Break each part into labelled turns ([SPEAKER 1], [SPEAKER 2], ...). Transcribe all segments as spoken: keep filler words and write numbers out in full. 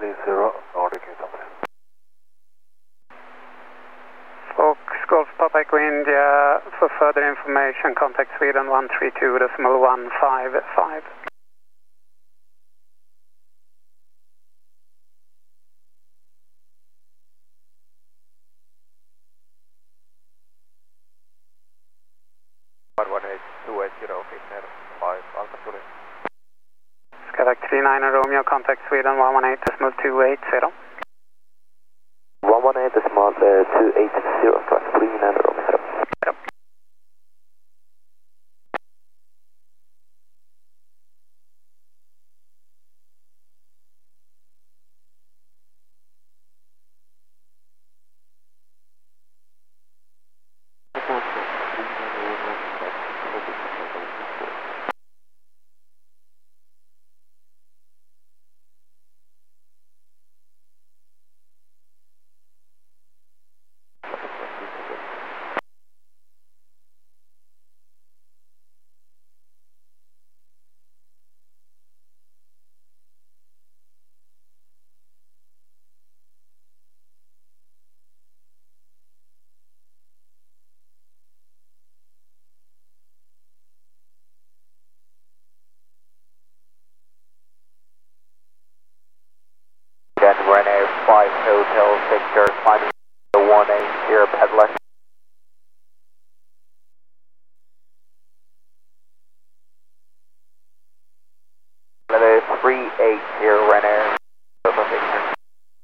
[SPEAKER 1] three zero, Nordic eight hundred.
[SPEAKER 2] Fox Golf Papa Echo India, for further information contact Sweden one three two decimal one five five.
[SPEAKER 1] one one eight two eight zero, Finnair five Alpha Zulu.
[SPEAKER 2] Skylark three nine Romeo, contact Sweden one one eight decimal two eight zero.
[SPEAKER 3] one one eight decimal two eight zero, Skylark three nine Romeo.
[SPEAKER 2] Zero.
[SPEAKER 3] Then Renee five Hotel Victor, climbing the one eight here, peddler. Renee three eight here, Renee, Hotel Victor.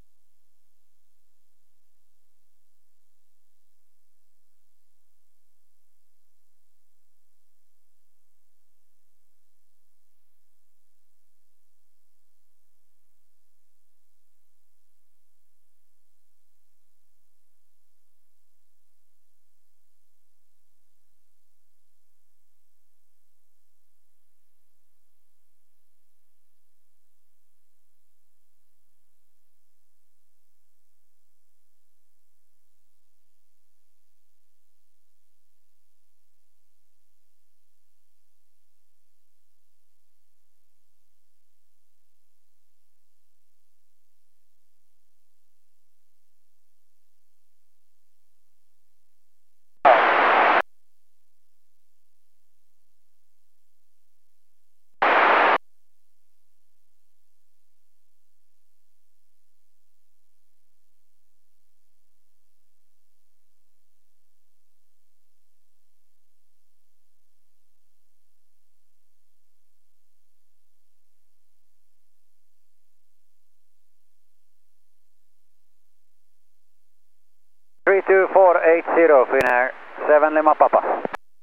[SPEAKER 4] three two four eight zero, Finnair, seven Lima Papa.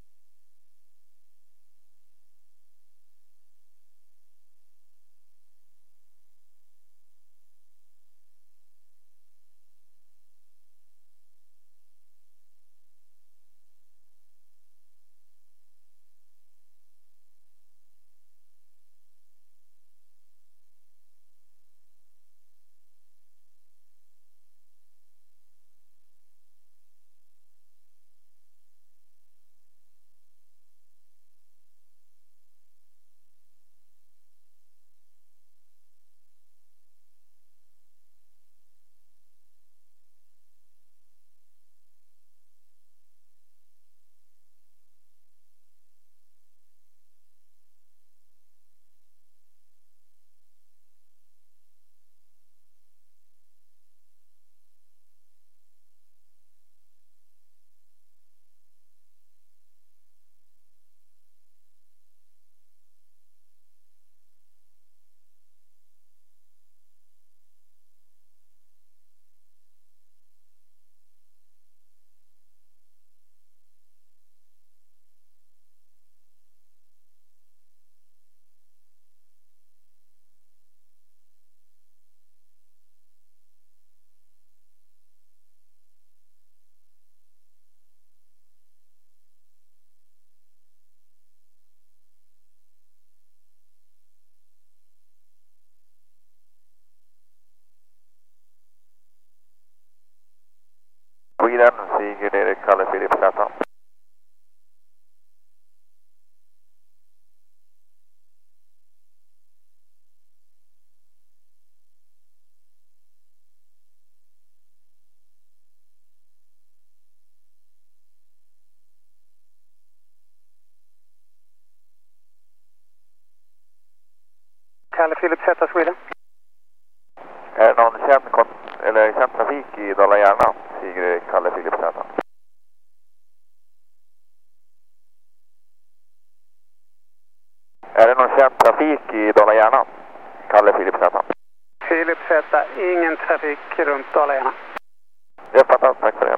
[SPEAKER 1] Sweden, seeing you near Kalle Philipsgatan.
[SPEAKER 2] Zeta Sweden.
[SPEAKER 1] Är det någon känd, kon- eller känd trafik i Dala-Järna? Sigrid Kalle Filip Z. Är det någon känd trafik i Dala-Järna? Kalle Filip Z.
[SPEAKER 2] Filip Z, ingen trafik runt Dala-Järna.
[SPEAKER 1] Det är fattat, tack för det.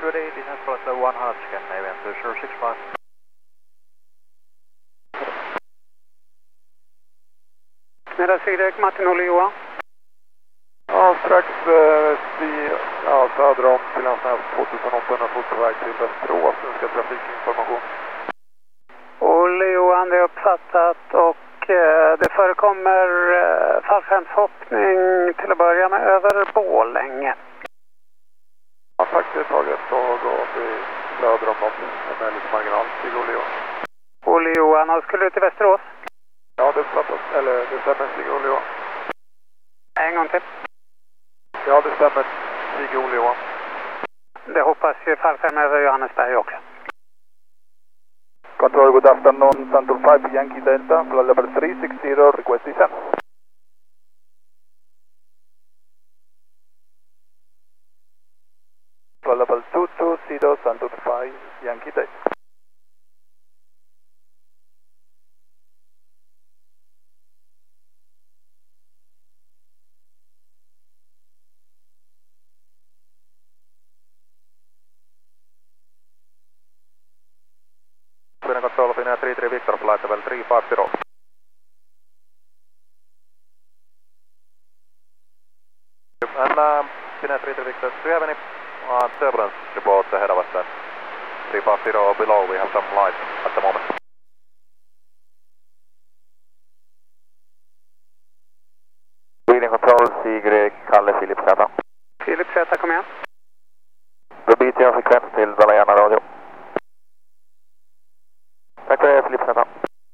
[SPEAKER 5] ready, descent flight level one hundred, scan A V M two zero six five.
[SPEAKER 2] Medan Fredrik, Martin, Olle, Johan.
[SPEAKER 1] Ja, strax eh, vid, ja, söder om till en snäpp tvåtusenåttahundra fot på väg till Västerås. Nu ska trafikinformation.
[SPEAKER 2] Olle, Johan, det är uppfattat och eh, det förekommer eh, fallskärmshoppning till att börja med över Borlänge.
[SPEAKER 1] Ja, tack, det är taget och då vi söder om dem med lite marginal till Olle, Johan.
[SPEAKER 2] Olle, Johan, och skulle du till Västerås?
[SPEAKER 1] Ja, det uppfattas, eller det stämmer, Stig Olle, Johan.
[SPEAKER 2] En gång till.
[SPEAKER 1] Ja, det stämmer, Stig Olle, Johan.
[SPEAKER 2] Det hoppas ju fallskärm över Johannesberg också.
[SPEAKER 6] Control, good afternoon, Central five, Yankee Delta, flight level three six zero, request descent. Flight level two two zero, Central five, Yankee Delta.
[SPEAKER 5] Control, Finnair three three Victor, flight level three five zero. And uh, Finnair three three Victor, do you have any uh, turbulence report ahead of us at three five zero or below? We have some light at the moment.
[SPEAKER 1] Reading control, Sigrid, Kalle, Filip Z.
[SPEAKER 2] Filip Z, kom igen.
[SPEAKER 1] Då byter jag frekvens till Dala-Järna radio. Tack för det, Filip Z.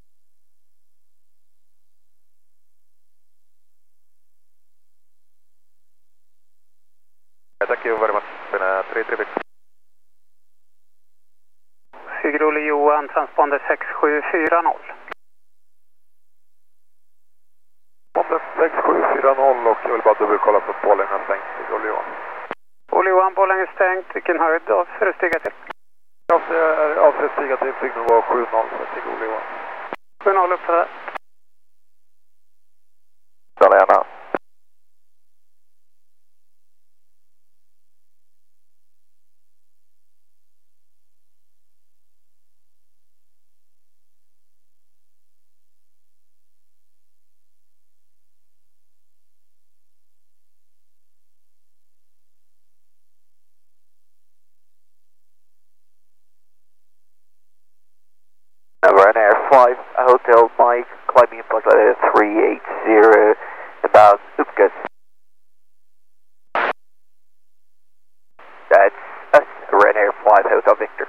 [SPEAKER 5] Thank you very much, Finnair three three Victor.
[SPEAKER 2] Sigrid, Olle, Johan, transponder sex sju fyra noll.
[SPEAKER 1] sex sju fyra noll och jag vill bara dubbelkolla på att Borlänge har stängt, Stig Olle, Johan.
[SPEAKER 2] Olle, Johan, Borlänge stängt. Vilken höjd avser du stiga till?
[SPEAKER 1] Jag avser, avser att stiga till flygnivå sju noll för Stig Olle, Johan.
[SPEAKER 2] sju noll upp för det.
[SPEAKER 1] Dala-Järna.
[SPEAKER 3] Ryanair five, Hotel Mike, climbing in flight level three eight zero, about Upgas. That's us, Ryanair five, Hotel Victor.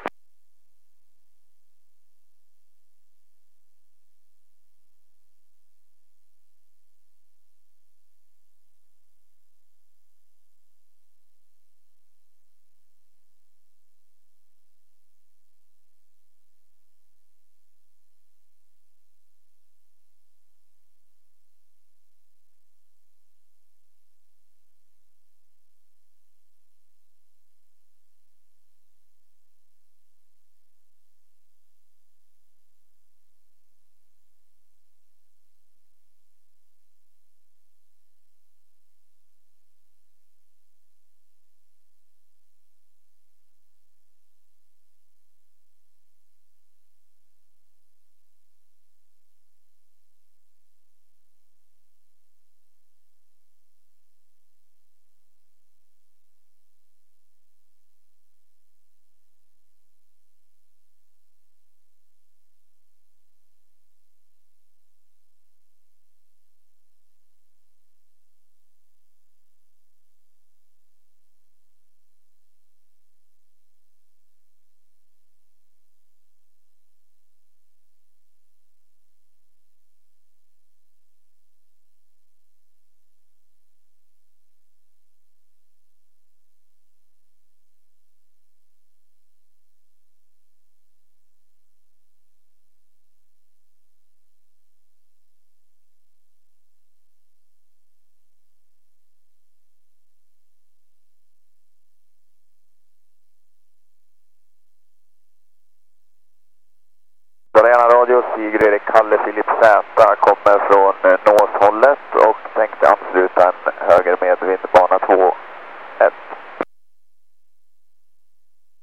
[SPEAKER 3] Dala-Järna radio, Sigrid, Kalle, Filip Z kommer från Nåshållet och tänkte ansluta en höger med vindbana två ett.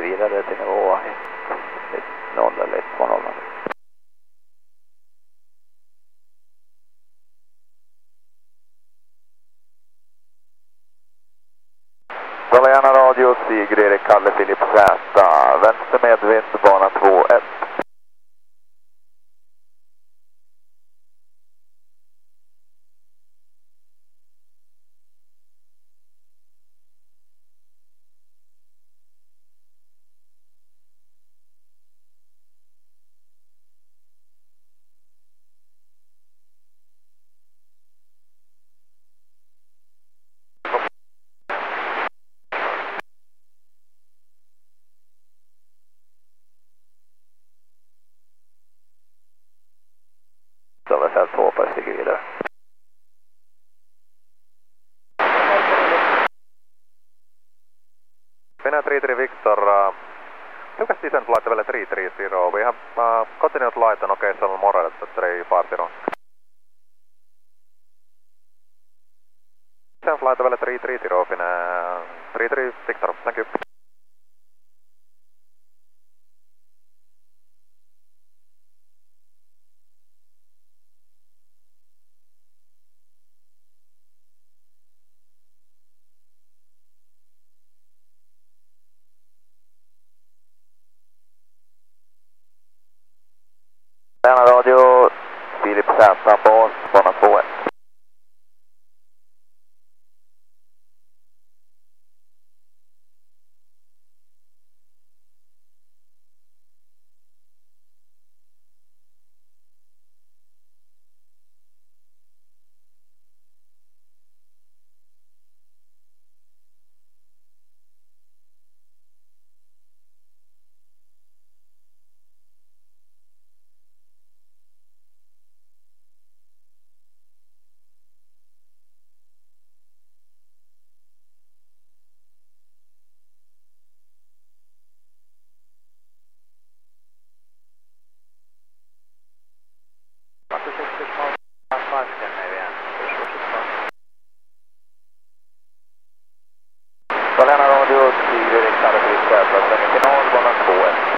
[SPEAKER 4] sig vidare till nivå noll eller ett två noll.
[SPEAKER 3] Dala Radio, Sigrid Erik Kalle Filip Z, vänster medvind, bana två ett.
[SPEAKER 4] Överfällt två på Sigrid vidare.
[SPEAKER 5] Finnair three three Victor, uh, Lucas descent flight level three three zero. We have uh, continued light on occasional more at three five zero. Descent flight level three three zero, Finnair three three Victor, thank you.
[SPEAKER 3] Dala Radio, Filip Z, bas, bana två ett. Dala Radio, Sigrid Erik Kalle Filip Z, semifinal, bana två ett.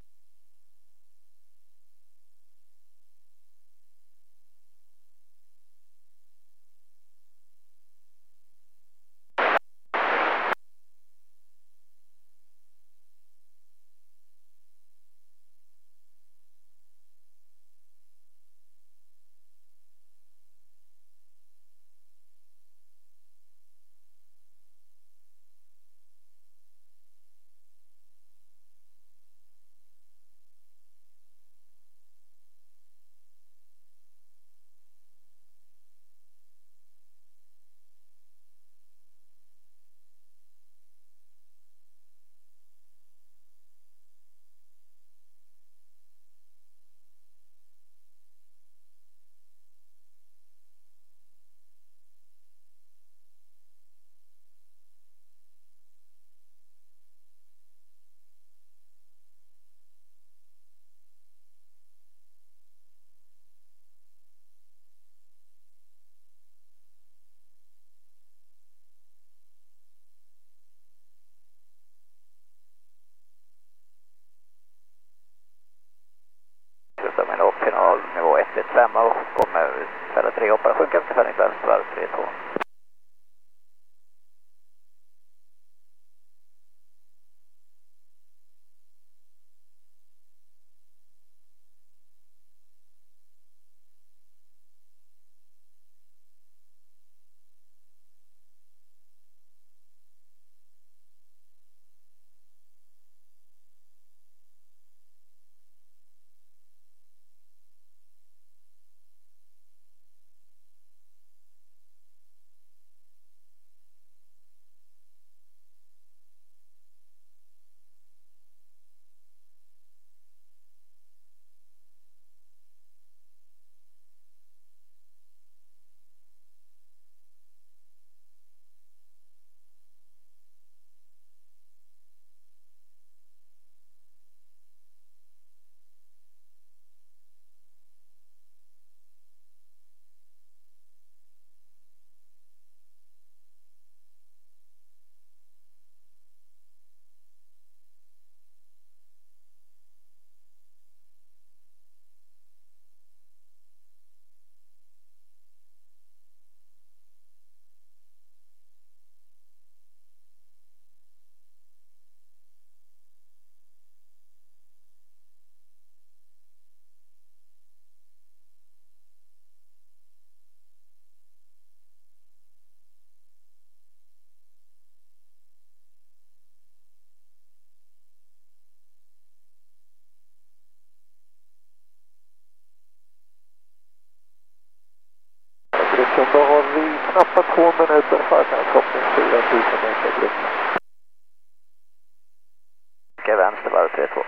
[SPEAKER 4] tre två.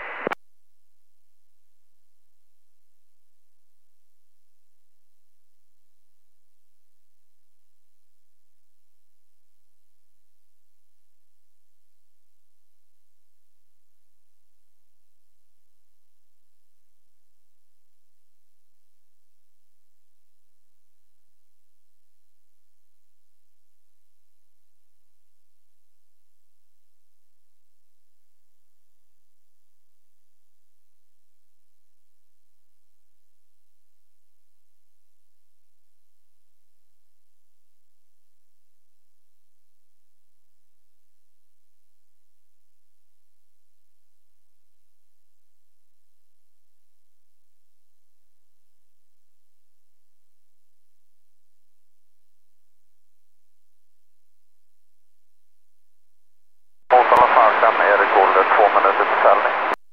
[SPEAKER 3] Motala fallskärm, Erik Olle, två minuter till ställning.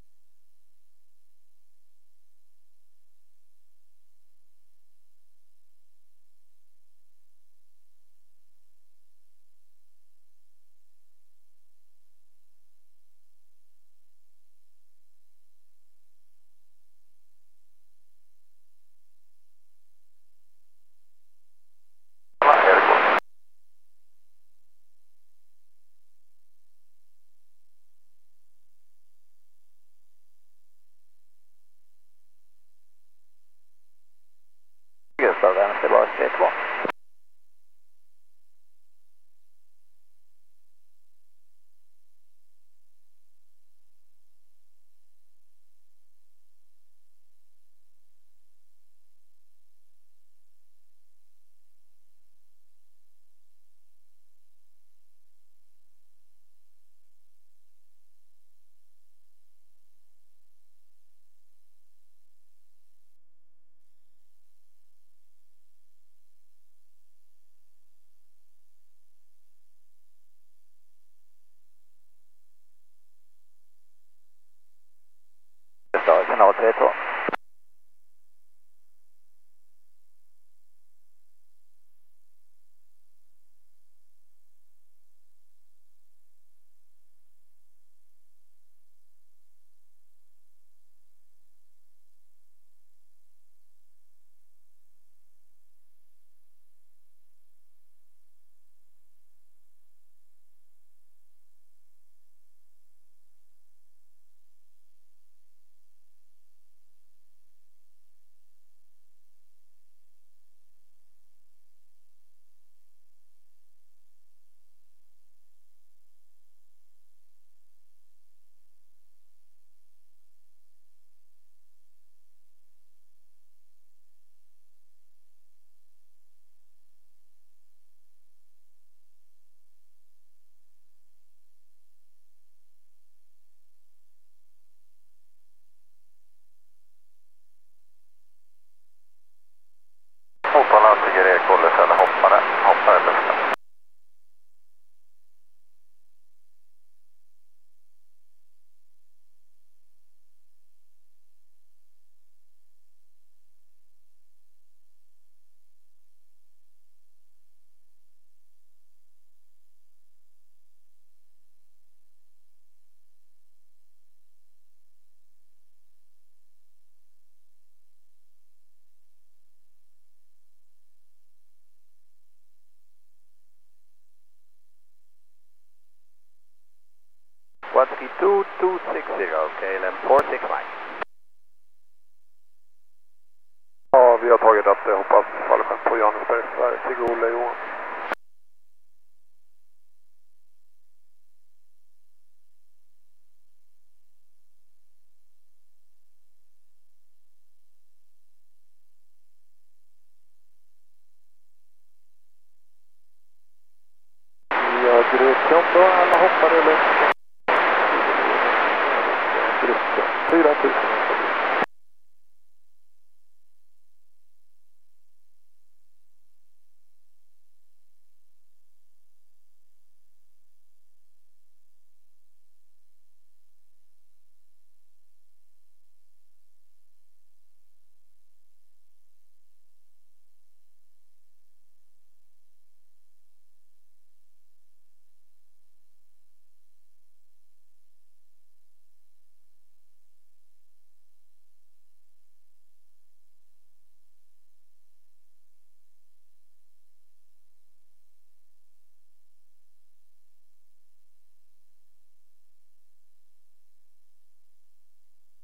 [SPEAKER 3] Erik Olle.
[SPEAKER 4] Gustav, vänster bas tre två. Gustav, kanal tre två.
[SPEAKER 3] Motala stiger Erik Olle, ställer hoppare, hoppare i luften.
[SPEAKER 4] Whiskey two two six zero, K L M four six nine.
[SPEAKER 1] Ja, vi har tagit upp det. Hoppas fallskärm på Johannesberg, Sverige, Sigge Olle, Johan. Ja, gruppen då, alla hoppar i luften. Gruppen, fyra tusen.